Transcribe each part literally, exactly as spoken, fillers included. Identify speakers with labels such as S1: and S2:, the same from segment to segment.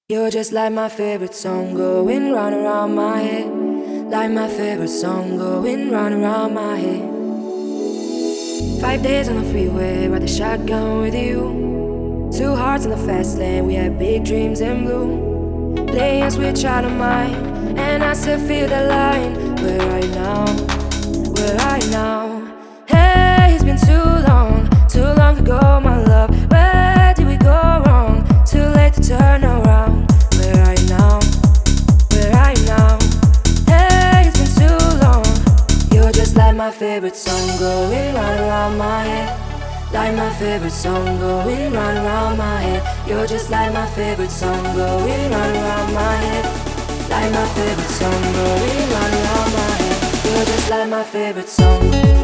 S1: You're just like my favorite song going round around my head. Like my favorite song going round around my head. Five days on the freeway, ride the shotgun with you. Two hearts in the fast lane, we had big dreams in blue. Playing switch out of mine, and I still feel the line. Where right now, where right now. Hey, it's been too long, too long ago, my love. Where did we go wrong? Too late to turn around. Where right now, where right now. Hey, it's been too long. You're just like my favorite song going round around my head. Like my favorite song going round around my head. You're just like my favorite song going round around my head. Like my favorite song going round around my head. You're just like my favorite song.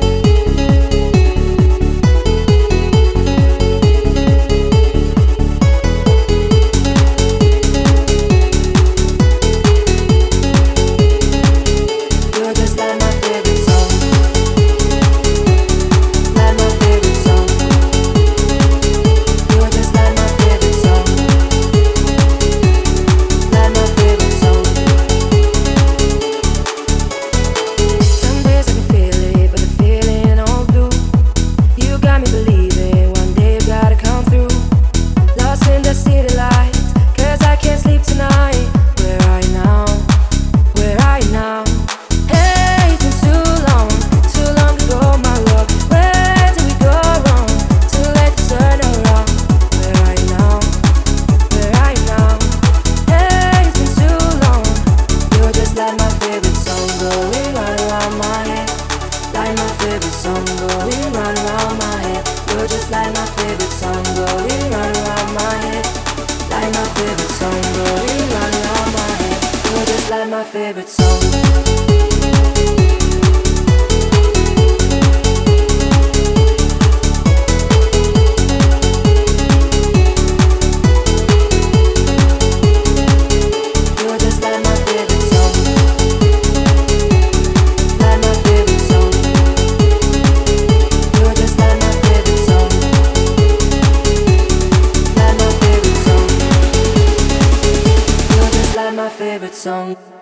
S1: Song going round around my head. You're just like my favorite song going round around my head. Like my favorite song going round around my head. You're just like my favorite song. My favorite song.